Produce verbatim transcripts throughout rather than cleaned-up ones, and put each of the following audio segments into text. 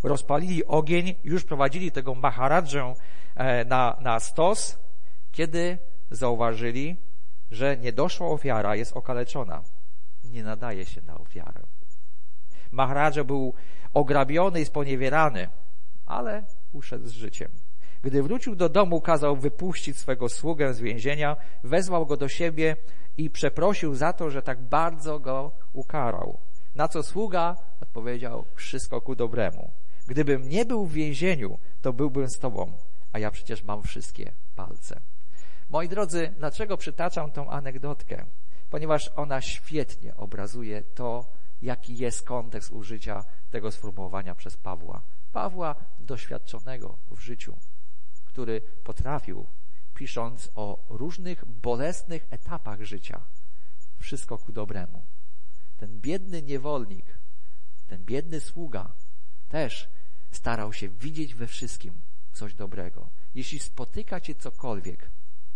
rozpalili ogień, już prowadzili tego Maharadżę na, na stos, kiedy zauważyli, że niedoszła ofiara jest okaleczona. Nie nadaje się na ofiarę. Maharadża był ograbiony i sponiewierany, ale uszedł z życiem. Gdy wrócił do domu, kazał wypuścić swego sługę z więzienia, wezwał go do siebie i przeprosił za to, że tak bardzo go ukarał. Na co sługa odpowiedział: wszystko ku dobremu. Gdybym nie był w więzieniu, to byłbym z tobą, a ja przecież mam wszystkie palce. Moi drodzy, dlaczego przytaczam tą anegdotkę? Ponieważ ona świetnie obrazuje to, jaki jest kontekst użycia tego sformułowania przez Pawła. Pawła doświadczonego w życiu, który potrafił, pisząc o różnych bolesnych etapach życia, wszystko ku dobremu. Ten biedny niewolnik, ten biedny sługa też starał się widzieć we wszystkim coś dobrego. Jeśli spotyka cię cokolwiek,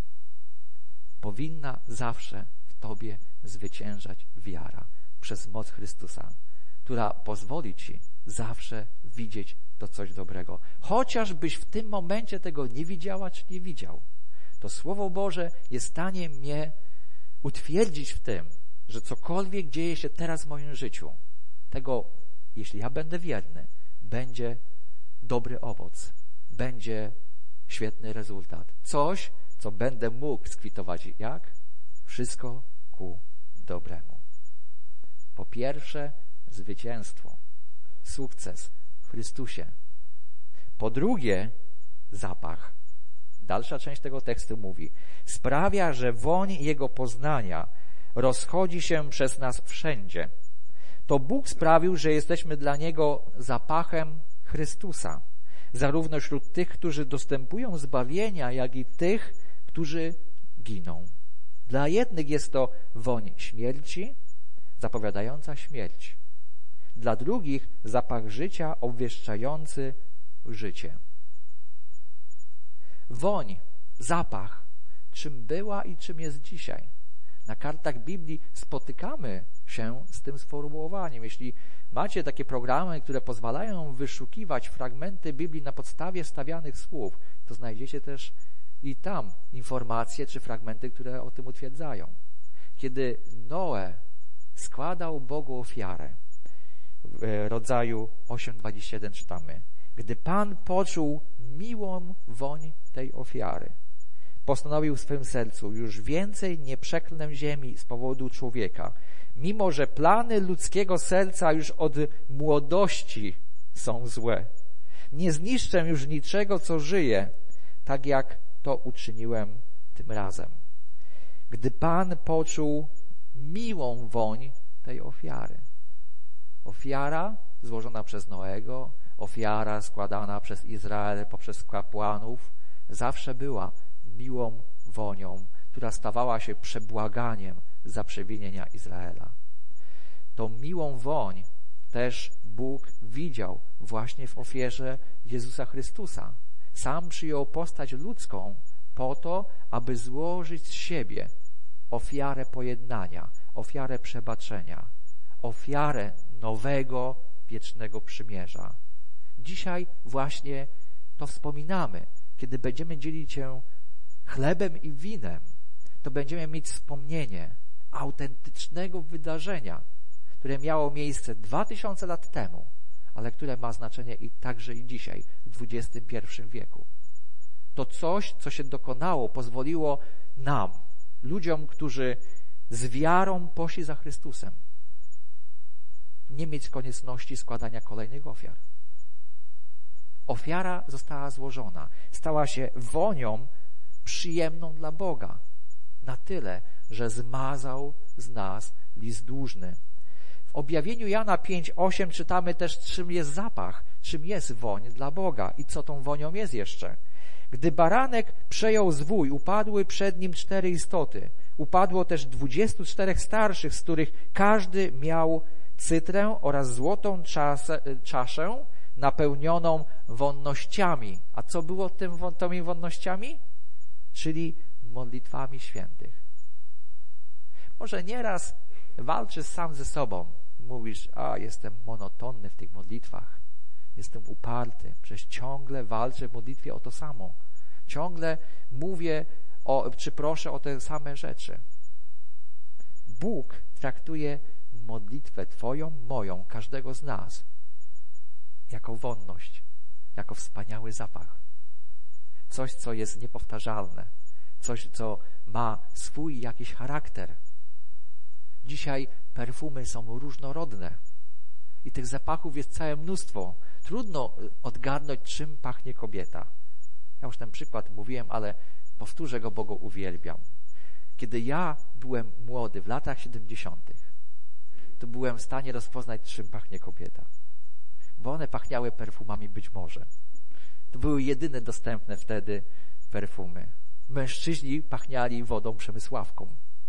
powinna zawsze w tobie zwyciężać wiara przez moc Chrystusa, która pozwoli ci zawsze widzieć to coś dobrego. Chociażbyś w tym momencie tego nie widziała czy nie widział, to Słowo Boże jest w stanie mnie utwierdzić w tym, że cokolwiek dzieje się teraz w moim życiu, tego, jeśli ja będę wierny, będzie dobry owoc, będzie świetny rezultat. Coś, co będę mógł skwitować jak? Wszystko ku dobremu. Po pierwsze, zwycięstwo, sukces w Chrystusie. Po drugie, zapach. Dalsza część tego tekstu mówi: sprawia, że woń Jego poznania rozchodzi się przez nas wszędzie. To Bóg sprawił, że jesteśmy dla Niego zapachem Chrystusa, zarówno wśród tych, którzy dostępują zbawienia, jak i tych, którzy giną. Dla jednych jest to woń śmierci, zapowiadająca śmierć. Dla drugich zapach życia obwieszczający życie. Woń, zapach, czym była i czym jest dzisiaj. Na kartach Biblii spotykamy się z tym sformułowaniem. Jeśli macie takie programy, które pozwalają wyszukiwać fragmenty Biblii na podstawie stawianych słów, to znajdziecie też i tam informacje czy fragmenty, które o tym utwierdzają. Kiedy Noe składał Bogu ofiarę, w rodzaju osiem dwadzieścia jeden czytamy: gdy Pan poczuł miłą woń tej ofiary, postanowił w swym sercu: już więcej nie przeklnę ziemi z powodu człowieka, mimo że plany ludzkiego serca już od młodości są złe. Nie zniszczę już niczego, co żyje, tak jak to uczyniłem tym razem. Gdy Pan poczuł miłą woń tej ofiary. Ofiara złożona przez Noego, ofiara składana przez Izrael poprzez kapłanów, zawsze była miłą wonią, która stawała się przebłaganiem za przewinienia Izraela. Tą miłą woń też Bóg widział właśnie w ofierze Jezusa Chrystusa. Sam przyjął postać ludzką po to, aby złożyć z siebie ofiarę pojednania, ofiarę przebaczenia, ofiarę nowego, wiecznego przymierza. Dzisiaj właśnie to wspominamy. Kiedy będziemy dzielić się chlebem i winem, to będziemy mieć wspomnienie autentycznego wydarzenia, które miało miejsce dwa tysiące lat temu, ale które ma znaczenie i także i dzisiaj, w dwudziestym pierwszym wieku. To coś, co się dokonało, pozwoliło nam, ludziom, którzy z wiarą poszli za Chrystusem, nie mieć konieczności składania kolejnych ofiar. Ofiara została złożona, stała się wonią przyjemną dla Boga, na tyle, że zmazał z nas list dłużny. W objawieniu Jana pięć osiem czytamy też, czym jest zapach, czym jest woń dla Boga i co tą wonią jest jeszcze. Gdy baranek przejął zwój, upadły przed nim cztery istoty. Upadło też dwudziestu czterech starszych, z których każdy miał cytrę oraz złotą czasę, czaszę napełnioną wonnościami. A co było tym, tymi wonnościami? Czyli modlitwami świętych. Może nieraz walczysz sam ze sobą. Mówisz: a jestem monotonny w tych modlitwach. Jestem uparty, przecież ciągle walczę w modlitwie o to samo. Ciągle mówię o, czy proszę o te same rzeczy. Bóg traktuje modlitwę Twoją, moją, każdego z nas jako wonność, jako wspaniały zapach. Coś, co jest niepowtarzalne. Coś, co ma swój jakiś charakter. Dzisiaj perfumy są różnorodne i tych zapachów jest całe mnóstwo. Trudno odgadnąć, czym pachnie kobieta. Ja już ten przykład mówiłem, ale powtórzę go, bo go uwielbiam. Kiedy ja byłem młody, w latach siedemdziesiątych, to byłem w stanie rozpoznać, czym pachnie kobieta. Bo one pachniały perfumami być może. To były jedyne dostępne wtedy perfumy. Mężczyźni pachniali wodą przemysławką.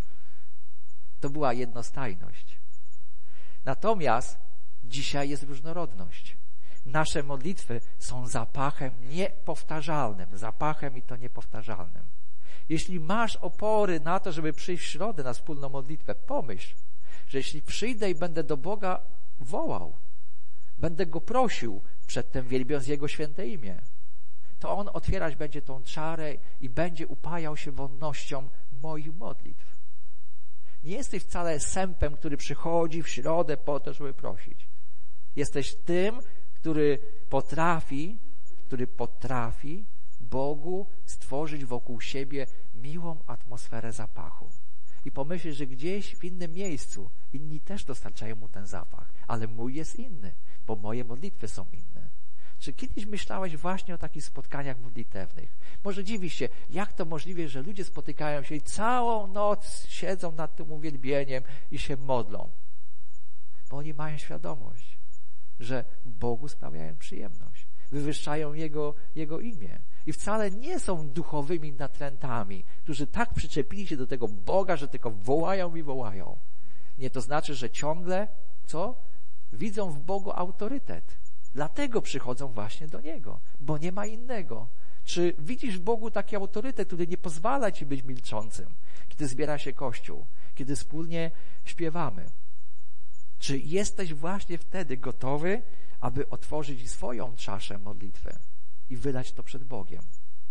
To była jednostajność. Natomiast dzisiaj jest różnorodność. Nasze modlitwy są zapachem niepowtarzalnym. Zapachem i to niepowtarzalnym. Jeśli masz opory na to, żeby przyjść w środę na wspólną modlitwę, pomyśl, że jeśli przyjdę i będę do Boga wołał, będę Go prosił, przedtem wielbiąc Jego święte imię, to On otwierać będzie tą czarę i będzie upajał się wonnością moich modlitw. Nie jesteś wcale sępem, który przychodzi w środę po to, żeby prosić. Jesteś tym, który potrafi, który potrafi Bogu stworzyć wokół siebie miłą atmosferę zapachu. I pomyślisz, że gdzieś w innym miejscu inni też dostarczają mu ten zapach, ale mój jest inny, bo moje modlitwy są inne. Czy kiedyś myślałeś właśnie o takich spotkaniach modlitewnych? Może dziwisz się, jak to możliwe, że ludzie spotykają się i całą noc siedzą nad tym uwielbieniem i się modlą? Bo oni mają świadomość, że Bogu sprawiają przyjemność, wywyższają Jego, Jego imię. I wcale nie są duchowymi natrętami, którzy tak przyczepili się do tego Boga, że tylko wołają i wołają. Nie, to znaczy, że ciągle, co? Widzą w Bogu autorytet. Dlatego przychodzą właśnie do Niego, bo nie ma innego. Czy widzisz w Bogu taki autorytet, który nie pozwala Ci być milczącym, kiedy zbiera się Kościół, kiedy wspólnie śpiewamy? Czy jesteś właśnie wtedy gotowy, aby otworzyć swoją czaszę modlitwy i wylać to przed Bogiem?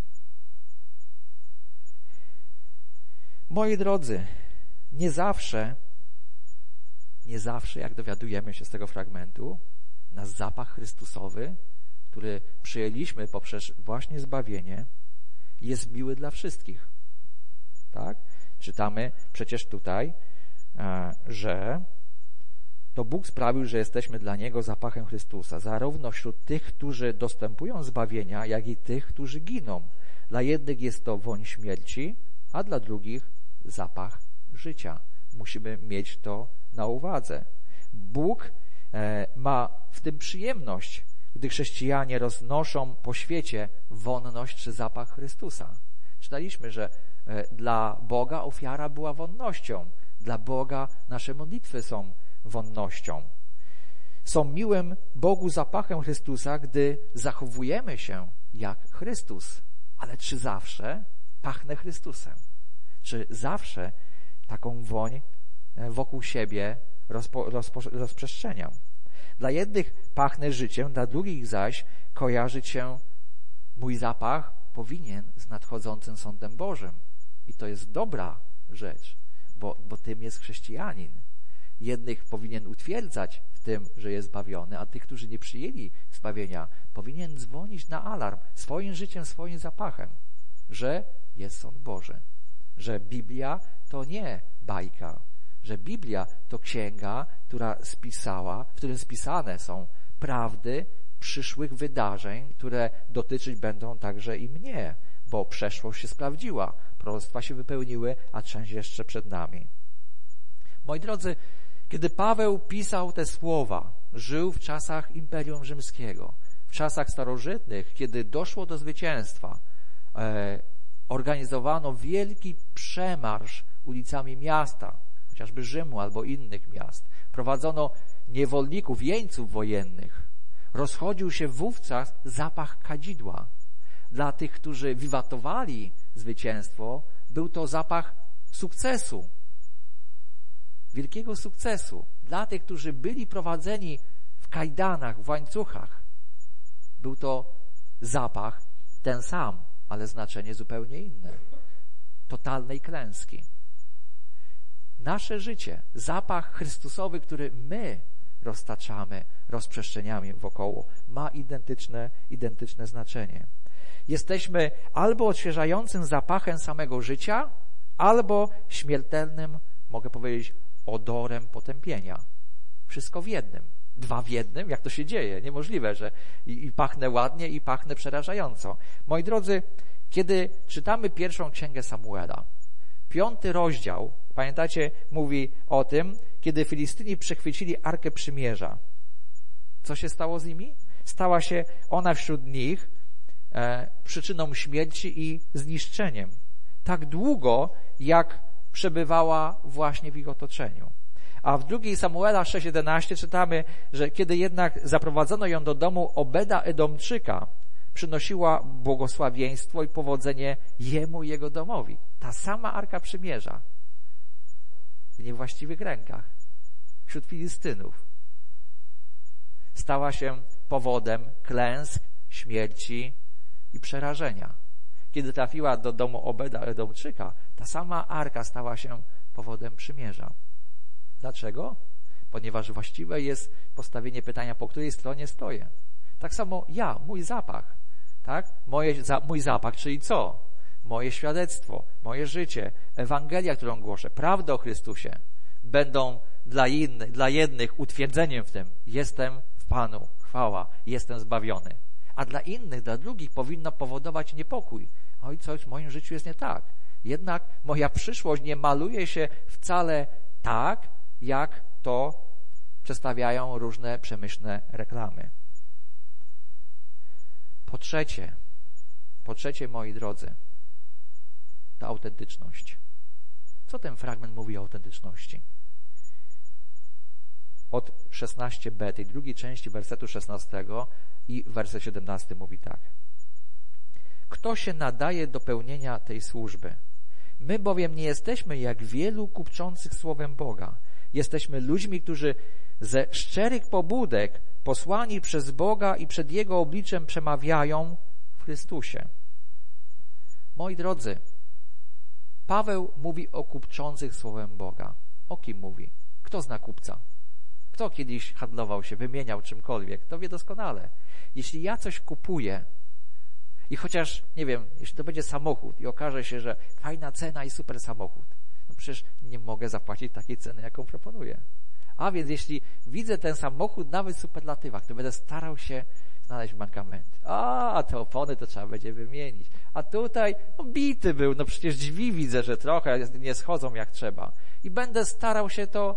Moi drodzy, nie zawsze, nie zawsze, jak dowiadujemy się z tego fragmentu, nasz zapach Chrystusowy, który przyjęliśmy poprzez właśnie zbawienie, jest miły dla wszystkich. Tak? Czytamy przecież tutaj, że to Bóg sprawił, że jesteśmy dla Niego zapachem Chrystusa, zarówno wśród tych, którzy dostępują zbawienia, jak i tych, którzy giną. Dla jednych jest to woń śmierci, a dla drugich zapach życia. Musimy mieć to na uwadze. Bóg e, ma w tym przyjemność, gdy chrześcijanie roznoszą po świecie wonność czy zapach Chrystusa. Czytaliśmy, że e, dla Boga ofiara była wonnością. Dla Boga nasze modlitwy są wonnością. Są miłym Bogu zapachem Chrystusa, gdy zachowujemy się jak Chrystus. Ale czy zawsze pachnę Chrystusem? Czy zawsze taką woń wokół siebie rozpo, rozpo, rozprzestrzeniam? Dla jednych pachnę życiem, dla drugich zaś kojarzyć się mój zapach powinien z nadchodzącym sądem Bożym. I to jest dobra rzecz, bo, bo tym jest chrześcijanin. Jednych powinien utwierdzać w tym, że jest zbawiony, a tych, którzy nie przyjęli zbawienia, powinien dzwonić na alarm swoim życiem, swoim zapachem, że jest sąd Boży, że Biblia to nie bajka, że Biblia to księga, która spisała, w którym spisane są prawdy przyszłych wydarzeń, które dotyczyć będą także i mnie, bo przeszłość się sprawdziła, proroctwa się wypełniły, a część jeszcze przed nami. Moi drodzy, kiedy Paweł pisał te słowa, żył w czasach Imperium Rzymskiego, w czasach starożytnych, kiedy doszło do zwycięstwa, e, organizowano wielki przemarsz ulicami miasta, chociażby Rzymu albo innych miast. Prowadzono niewolników, jeńców wojennych. Rozchodził się wówczas zapach kadzidła. Dla tych, którzy wiwatowali zwycięstwo, był to zapach sukcesu, wielkiego sukcesu. Dla tych, którzy byli prowadzeni w kajdanach, w łańcuchach, Był to zapach ten sam, ale znaczenie zupełnie inne. Totalnej klęski. Nasze życie, zapach Chrystusowy, który my roztaczamy, rozprzestrzeniamy wokoło, ma identyczne, identyczne znaczenie. Jesteśmy albo odświeżającym zapachem samego życia, albo śmiertelnym, mogę powiedzieć, odorem potępienia. Wszystko w jednym. Dwa w jednym? Jak to się dzieje? Niemożliwe, że i, i pachnę ładnie, i pachnę przerażająco. Moi drodzy, kiedy czytamy pierwszą księgę Samuela, piąty rozdział, pamiętacie, mówi o tym, kiedy Filistyni przechwycili Arkę Przymierza. Co się stało z nimi? Stała się ona wśród nich e, przyczyną śmierci i zniszczeniem. Tak długo, jak przebywała właśnie w ich otoczeniu. A w drugiej Samuela sześć jedenaście czytamy, że kiedy jednak zaprowadzono ją do domu Obeda Edomczyka, przynosiła błogosławieństwo i powodzenie jemu i jego domowi. Ta sama Arka Przymierza w niewłaściwych rękach, wśród Filistynów, stała się powodem klęsk, śmierci i przerażenia. Kiedy trafiła do domu Obeda Edomczyka, ta sama Arka stała się powodem przymierza. Dlaczego? Ponieważ właściwe jest postawienie pytania, po której stronie stoję. Tak samo ja, mój zapach, tak? Moje, za, mój zapach, czyli co? Moje świadectwo, moje życie, Ewangelia, którą głoszę, prawda o Chrystusie, będą dla innych, dla jednych utwierdzeniem w tym. Jestem w Panu, chwała, jestem zbawiony. A dla innych, dla drugich powinno powodować niepokój. Oj, coś w moim życiu jest nie tak. Jednak moja przyszłość nie maluje się wcale tak, jak to przedstawiają różne przemyślne reklamy. Po trzecie, po trzecie, moi drodzy, ta autentyczność. Co ten fragment mówi o autentyczności? Od szesnaście b, tej drugiej części wersetu szesnastego i werset siedemnasty mówi tak. Kto się nadaje do pełnienia tej służby? My bowiem nie jesteśmy jak wielu kupczących słowem Boga. Jesteśmy ludźmi, którzy ze szczerych pobudek, posłani przez Boga i przed Jego obliczem przemawiają w Chrystusie. Moi drodzy, Paweł mówi o kupczących słowem Boga. O kim mówi? Kto zna kupca? Kto kiedyś handlował się, wymieniał czymkolwiek? To wie doskonale. Jeśli ja coś kupuję i chociaż, nie wiem, jeśli to będzie samochód i okaże się, że fajna cena i super samochód, no przecież nie mogę zapłacić takiej ceny, jaką proponuję. A więc jeśli widzę ten samochód nawet w superlatywach, to będę starał się znaleźć mankamenty. A, te opony to trzeba będzie wymienić. A tutaj, no bity był, no przecież drzwi widzę, że trochę nie schodzą jak trzeba. I będę starał się to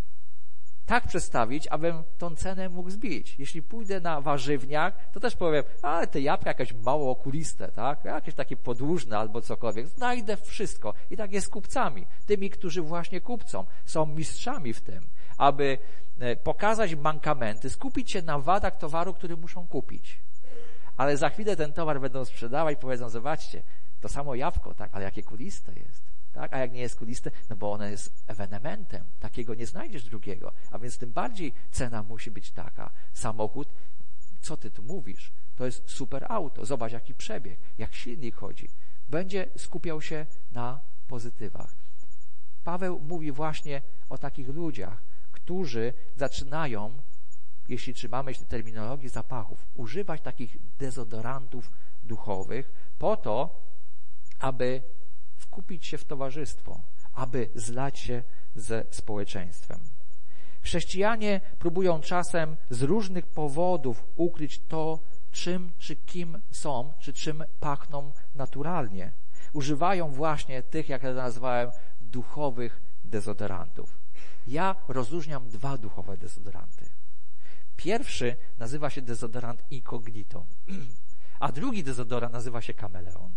tak przedstawić, abym tą cenę mógł zbić. Jeśli pójdę na warzywniak, to też powiem, ale te jabłka jakieś mało okuliste, tak? Jakieś takie podłużne albo cokolwiek. Znajdę wszystko. I tak jest z kupcami. Tymi, którzy właśnie kupcą, są mistrzami w tym, aby pokazać mankamenty, skupić się na wadach towaru, który muszą kupić. Ale za chwilę ten towar będą sprzedawać i powiedzą, zobaczcie, to samo jabłko, tak, ale jakie kuliste jest. Tak? A jak nie jest kuliste, no bo ono jest ewenementem. Takiego nie znajdziesz drugiego. A więc tym bardziej cena musi być taka. Samochód, co ty tu mówisz? To jest super auto. Zobacz, jaki przebieg, jak silnik chodzi. Będzie skupiał się na pozytywach. Paweł mówi właśnie o takich ludziach, którzy zaczynają, jeśli trzymamy się terminologii zapachów, używać takich dezodorantów duchowych po to, aby wkupić się w towarzystwo, aby zlać się ze społeczeństwem. Chrześcijanie próbują czasem z różnych powodów ukryć to, czym czy kim są, czy czym pachną naturalnie. Używają właśnie tych, jak ja to nazwałem, duchowych dezodorantów. Ja rozróżniam dwa duchowe dezodoranty. Pierwszy nazywa się dezodorant incognito, a drugi dezodorant nazywa się kameleon.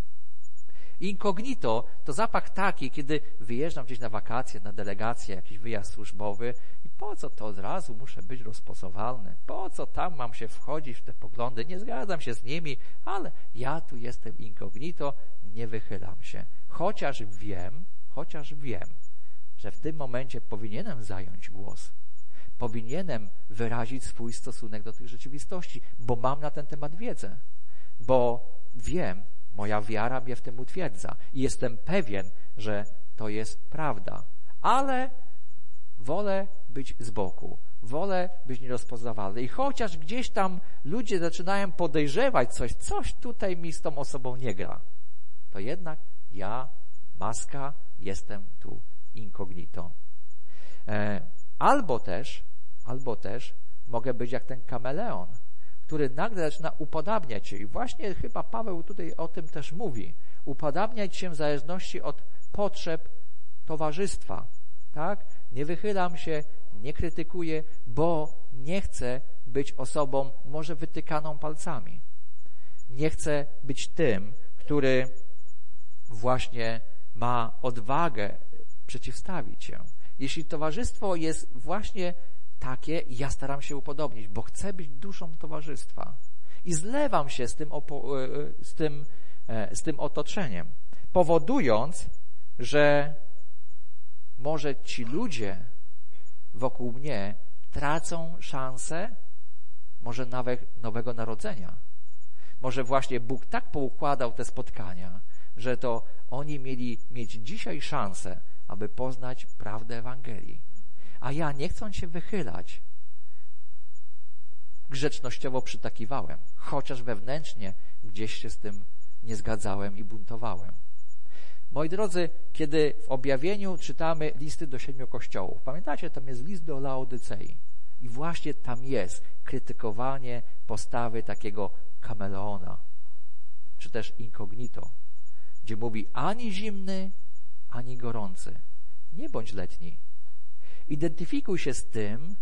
Incognito to zapach taki, kiedy wyjeżdżam gdzieś na wakacje, na delegację, jakiś wyjazd służbowy i po co to od razu muszę być rozposowalny? Po co tam mam się wchodzić w te poglądy? Nie zgadzam się z nimi, ale ja tu jestem incognito, nie wychylam się. Chociaż wiem, chociaż wiem, że w tym momencie powinienem zająć głos. powinienem wyrazić swój stosunek do tych rzeczywistości, bo mam na ten temat wiedzę, bo wiem, moja wiara mnie w tym utwierdza i jestem pewien, że to jest prawda, ale wolę być z boku, wolę być nierozpoznawalny i chociaż gdzieś tam ludzie zaczynają podejrzewać coś, coś tutaj mi z tą osobą nie gra, to jednak ja, maska, jestem tu incognito. E, albo też, albo też mogę być jak ten kameleon, który nagle zaczyna upodabniać się i właśnie chyba Paweł tutaj o tym też mówi, upodabniać się w zależności od potrzeb towarzystwa, tak? Nie wychylam się, nie krytykuję, bo nie chcę być osobą może wytykaną palcami. Nie chcę być tym, który właśnie ma odwagę przeciwstawić się. Jeśli towarzystwo jest właśnie takie, ja staram się upodobnić, bo chcę być duszą towarzystwa i zlewam się z tym, opo- z tym, z tym otoczeniem, powodując, że może ci ludzie wokół mnie tracą szansę może nawet nowego narodzenia. Może właśnie Bóg tak poukładał te spotkania, że to oni mieli mieć dzisiaj szansę, aby poznać prawdę Ewangelii. A ja, nie chcąc się wychylać, grzecznościowo przytakiwałem, chociaż wewnętrznie gdzieś się z tym nie zgadzałem i buntowałem. Moi drodzy, kiedy w objawieniu czytamy listy do siedmiu kościołów, pamiętacie, tam jest list do Laodycei i właśnie tam jest krytykowanie postawy takiego kameleona, czy też incognito, gdzie mówi ani zimny, ani gorący. Nie bądź letni. Identyfikuj się z tym,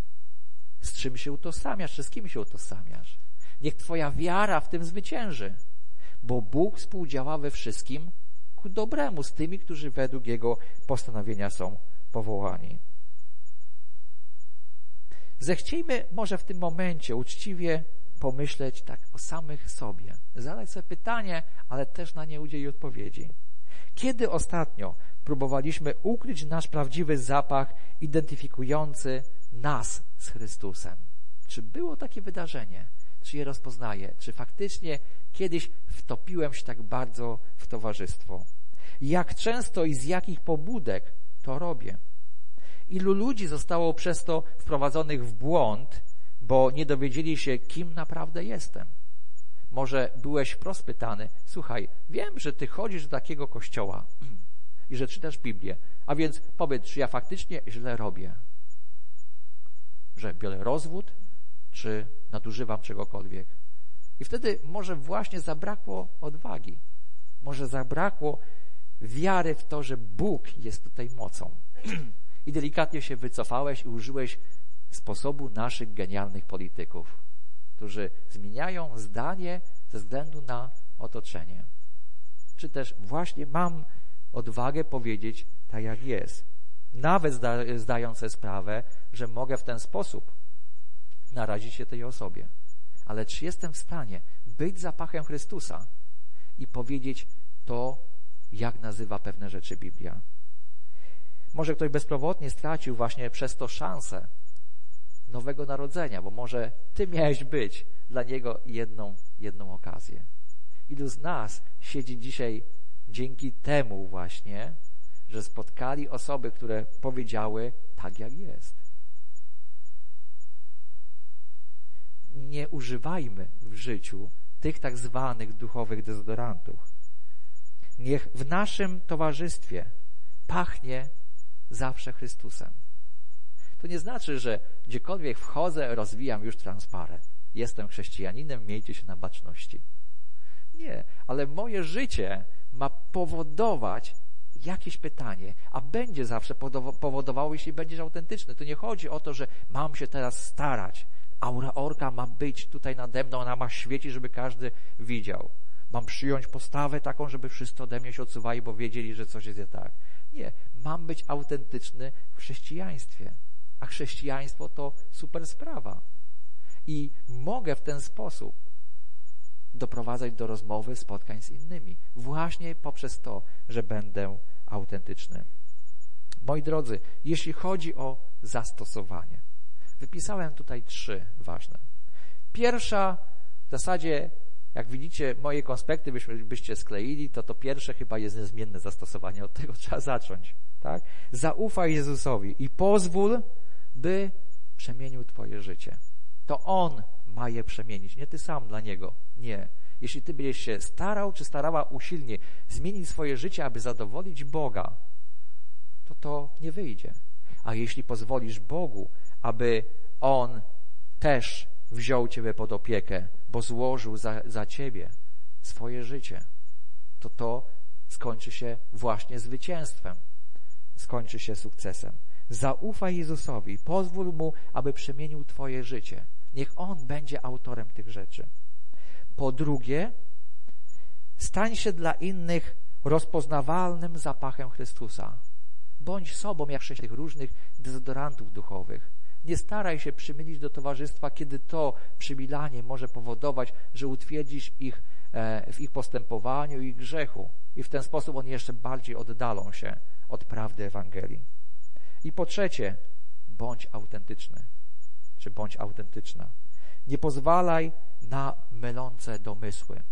z czym się utożsamiasz, czy z kim się utożsamiasz. Niech twoja wiara w tym zwycięży, bo Bóg współdziała we wszystkim ku dobremu z tymi, którzy według Jego postanowienia są powołani. Zechciejmy może w tym momencie uczciwie pomyśleć tak o samych sobie. Zadać sobie pytanie, ale też na nie udzielić odpowiedzi. Kiedy ostatnio próbowaliśmy ukryć nasz prawdziwy zapach identyfikujący nas z Chrystusem? Czy było takie wydarzenie? Czy je rozpoznaję? Czy faktycznie kiedyś wtopiłem się tak bardzo w towarzystwo? Jak często i z jakich pobudek to robię? Ilu ludzi zostało przez to wprowadzonych w błąd, bo nie dowiedzieli się, kim naprawdę jestem? Może byłeś wprost pytany, słuchaj, wiem, że ty chodzisz do takiego kościoła i że czytasz Biblię, a więc powiedz, czy ja faktycznie źle robię? Że biorę rozwód, czy nadużywam czegokolwiek? I wtedy może właśnie zabrakło odwagi, może zabrakło wiary w to, że Bóg jest tutaj mocą. I delikatnie się wycofałeś i użyłeś sposobu naszych genialnych polityków, którzy zmieniają zdanie ze względu na otoczenie. Czy też właśnie mam odwagę powiedzieć tak, jak jest. Nawet zda, zdając sobie sprawę, że mogę w ten sposób narazić się tej osobie. Ale czy jestem w stanie być zapachem Chrystusa i powiedzieć to, jak nazywa pewne rzeczy Biblia? Może ktoś bezpowodnie stracił właśnie przez to szansę nowego narodzenia, bo może ty miałeś być dla niego jedną, jedną okazję. Ilu z nas siedzi dzisiaj dzięki temu właśnie, że spotkali osoby, które powiedziały tak, jak jest. Nie używajmy w życiu tych tak zwanych duchowych dezodorantów. Niech w naszym towarzystwie pachnie zawsze Chrystusem. To nie znaczy, że gdziekolwiek wchodzę, rozwijam już transparent. Jestem chrześcijaninem, miejcie się na baczności. Nie, ale moje życie ma powodować jakieś pytanie, a będzie zawsze powodowało, jeśli będziesz autentyczny. To nie chodzi o to, że mam się teraz starać. Aura orka ma być tutaj nade mną, ona ma świecić, żeby każdy widział. Mam przyjąć postawę taką, żeby wszyscy ode mnie się odsuwali, bo wiedzieli, że coś jest nie tak. Nie, mam być autentyczny w chrześcijaństwie. A chrześcijaństwo to super sprawa. I mogę w ten sposób doprowadzać do rozmowy, spotkań z innymi. Właśnie poprzez to, że będę autentyczny. Moi drodzy, jeśli chodzi o zastosowanie, Wypisałem tutaj trzy ważne. Pierwsza, w zasadzie, jak widzicie, moje konspekty byśmy, byście skleili, to to pierwsze chyba jest niezmienne zastosowanie. Od tego trzeba zacząć. Tak? Zaufaj Jezusowi i pozwól, by przemienił twoje życie. To On ma je przemienić, nie ty sam dla Niego. Nie. Jeśli ty będziesz się starał, czy starała usilnie zmienić swoje życie, aby zadowolić Boga, to to nie wyjdzie. A jeśli pozwolisz Bogu, aby On też wziął ciebie pod opiekę, bo złożył za, za ciebie swoje życie, to to skończy się właśnie zwycięstwem. Skończy się sukcesem. Zaufaj Jezusowi, pozwól Mu, aby przemienił twoje życie. Niech On będzie autorem tych rzeczy. Po drugie, stań się dla innych rozpoznawalnym zapachem Chrystusa. Bądź sobą jak sześć tych różnych dezodorantów duchowych. Nie staraj się przymilić do towarzystwa, kiedy to przymilanie może powodować, że utwierdzisz ich w ich postępowaniu i ich grzechu. I w ten sposób oni jeszcze bardziej oddalą się od prawdy Ewangelii. I po trzecie, bądź autentyczny, czy bądź autentyczna. Nie pozwalaj na mylące domysły.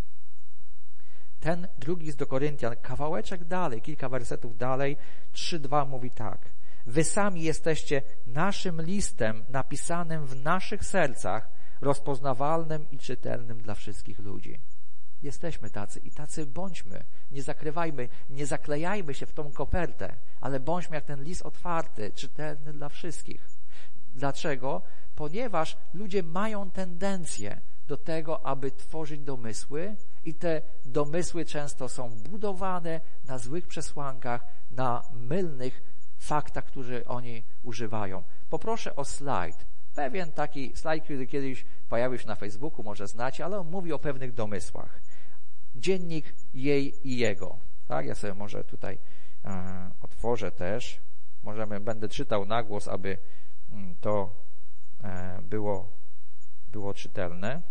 Ten drugi list do Koryntian, kawałeczek dalej, kilka wersetów dalej, trzy dwa mówi tak. Wy sami jesteście naszym listem napisanym w naszych sercach, rozpoznawalnym i czytelnym dla wszystkich ludzi. Jesteśmy tacy i tacy bądźmy. Nie zakrywajmy, nie zaklejajmy się w tą kopertę, ale bądźmy jak ten list otwarty, czytelny dla wszystkich. Dlaczego? Ponieważ ludzie mają tendencję do tego, aby tworzyć domysły i te domysły często są budowane na złych przesłankach, na mylnych faktach, które oni używają. Poproszę o slajd. Pewien taki slajd, który kiedyś pojawił się na Facebooku, może znacie, ale on mówi o pewnych domysłach. Dziennik jej i jego. Tak, ja sobie może tutaj e, otworzę też. Możemy, będę czytał na głos, aby mm, to e, było, było czytelne.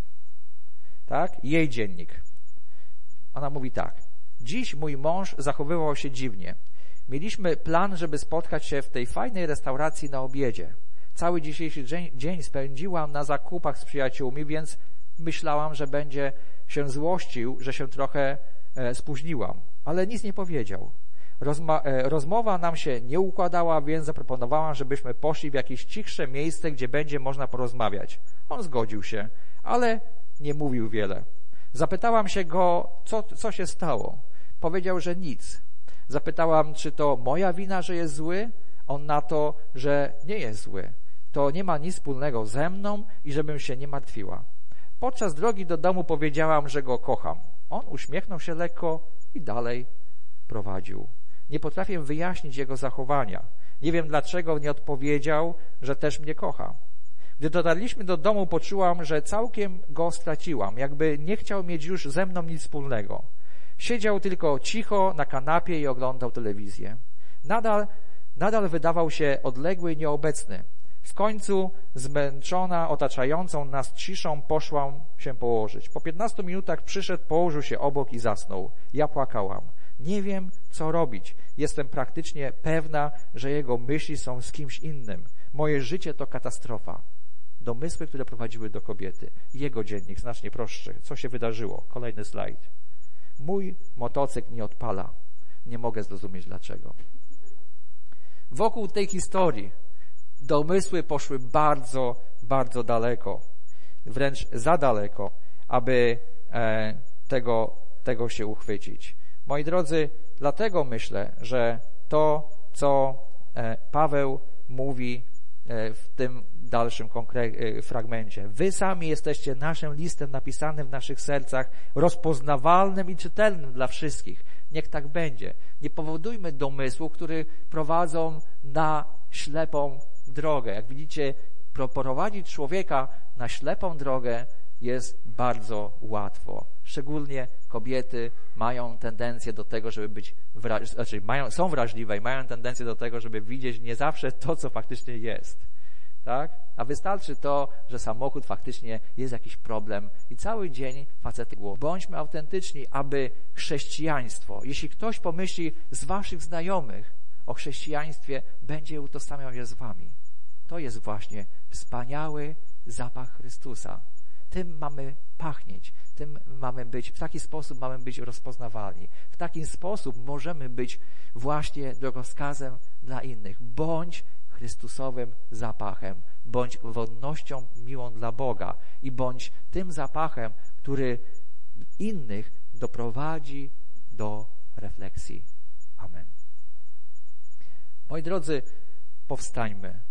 Tak? Jej dziennik. Ona mówi tak. Dziś mój mąż zachowywał się dziwnie. Mieliśmy plan, żeby spotkać się w tej fajnej restauracji na obiedzie. Cały dzisiejszy dzień, dzień spędziłam na zakupach z przyjaciółmi, więc myślałam, że będzie się złościł, że się trochę e, spóźniłam. Ale nic nie powiedział. Rozma- e, rozmowa nam się nie układała, więc zaproponowałam, żebyśmy poszli w jakieś cichsze miejsce, gdzie będzie można porozmawiać. On zgodził się, ale nie mówił wiele. Zapytałam się go, co, co się stało. Powiedział, że nic. Zapytałam, czy to moja wina, że jest zły? On na to, że nie jest zły. To nie ma nic wspólnego ze mną i żebym się nie martwiła. Podczas drogi do domu powiedziałam, że go kocham. On uśmiechnął się lekko i dalej prowadził. Nie potrafię wyjaśnić jego zachowania. Nie wiem, dlaczego nie odpowiedział, że też mnie kocha. Gdy dotarliśmy do domu, poczułam, że całkiem go straciłam, jakby nie chciał mieć już ze mną nic wspólnego. Siedział tylko cicho na kanapie i oglądał telewizję. Nadal, nadal wydawał się odległy i nieobecny. W końcu, zmęczona otaczającą nas ciszą, poszłam się położyć. Po piętnastu minutach przyszedł, położył się obok i zasnął. Ja płakałam. Nie wiem, co robić. Jestem praktycznie pewna, że jego myśli są z kimś innym. Moje życie to katastrofa. Domysły, które prowadziły do kobiety. Jego dziennik, znacznie prostszy. Co się wydarzyło? Kolejny slajd. Mój motocykl nie odpala. Nie mogę zrozumieć dlaczego. Wokół tej historii domysły poszły bardzo, bardzo daleko. Wręcz za daleko, aby e, tego, tego się uchwycić. Moi drodzy, dlatego myślę, że to, co e, Paweł mówi e, w tym dalszym konkre- fragmencie. Wy sami jesteście naszym listem napisanym w naszych sercach, rozpoznawalnym i czytelnym dla wszystkich. Niech tak będzie. Nie powodujmy domysłów, które prowadzą na ślepą drogę. Jak widzicie, prowadzić człowieka na ślepą drogę jest bardzo łatwo. Szczególnie kobiety mają tendencję do tego, żeby być wraż- znaczy mają, są wrażliwe i mają tendencję do tego, żeby widzieć nie zawsze to, co faktycznie jest. Tak? A wystarczy to, że samochód faktycznie jest jakiś problem i cały dzień facety głowy. Bądźmy autentyczni, aby chrześcijaństwo, jeśli ktoś pomyśli z waszych znajomych o chrześcijaństwie, będzie utożsamiał je z wami. To jest właśnie wspaniały zapach Chrystusa. Tym mamy pachnieć, tym mamy być, w taki sposób mamy być rozpoznawalni. W taki sposób możemy być właśnie drogowskazem dla innych. Bądź Chrystusowym zapachem, bądź wodnością miłą dla Boga i bądź tym zapachem, który innych doprowadzi do refleksji. Amen. Moi drodzy, powstańmy.